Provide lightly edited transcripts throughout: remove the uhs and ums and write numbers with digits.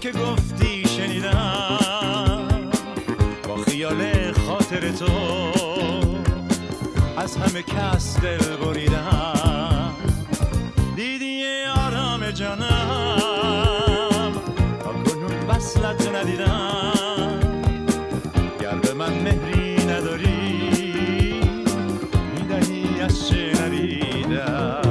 که گفتی شنیدم، با خیال خاطر تو از همه کس دل بریدم. دیدی آرام جانم، تا کنون وصلت ندیدم. گر به من مهری نداری، میدهی از چه ندیدم.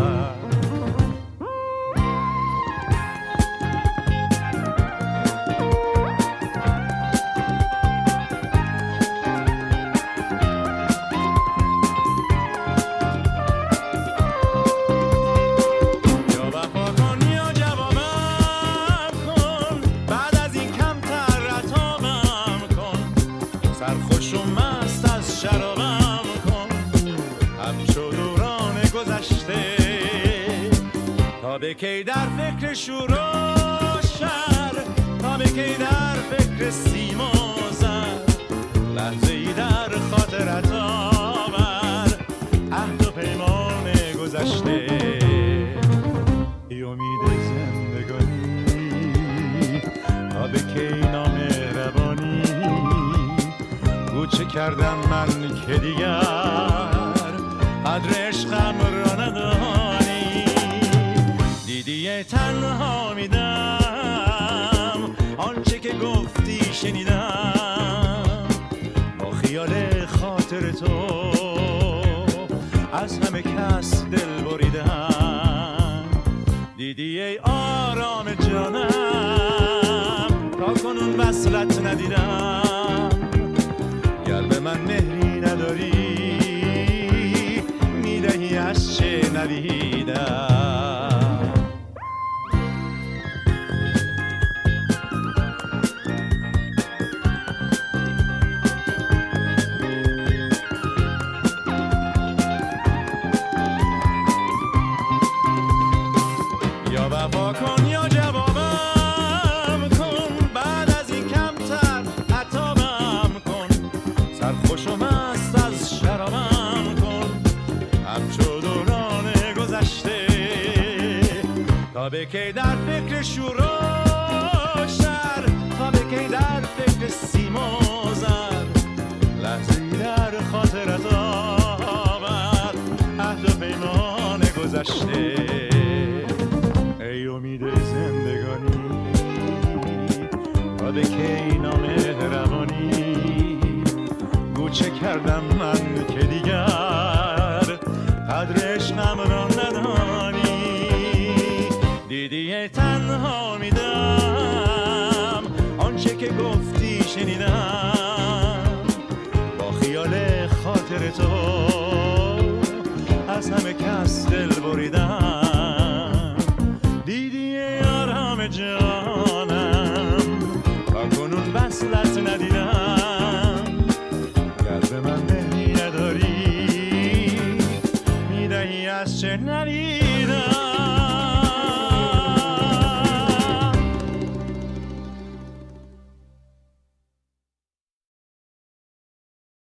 سرخوش و مست از شرابم کن، همچو دوران گذشته. تا به کی در فکر شور و شر، تا به کی در فکر سیم و زر. لحظه ای در خاطرت آور، عهد و پیمان گذشته. ای امید زندگانی، تا به کی نامهربانی. چه کردم من که دیگر قدر عشقم را ندانی. دیدی تنها میدم، آنچه که گفتی شنیدم. با خیال خاطر تو از همه کس دل بریدم. دیدی ای آرام جانم، تا کنون وصلت ندیدم. گر به من مهری نداری، میدهی از چه ندیدم. یا وفا کن یا جوابم کن، بعد از این کمتر عتابم کن. سرخوش و مست از شرابم کن، همچو دوران گذشته. تا به کی در فکر شور و شر، تا به کی در فکر سیم و زر. لحظه‌ای در خاطرت آور، عهد و پیمان گذشته. ای امید زندگانی، تا به کی نامهربانی. چه کردم من که دیگر قدر عشقم را ندانی. دیدی تنها میدم، آنچه که گفتی شنیدم. با خیال خاطر تو از همه کس دل بریدم. دیدی آرام جانم، تا کنون وصلت ندیدم. به من مهری نداری، میدهی از چه ندیدم.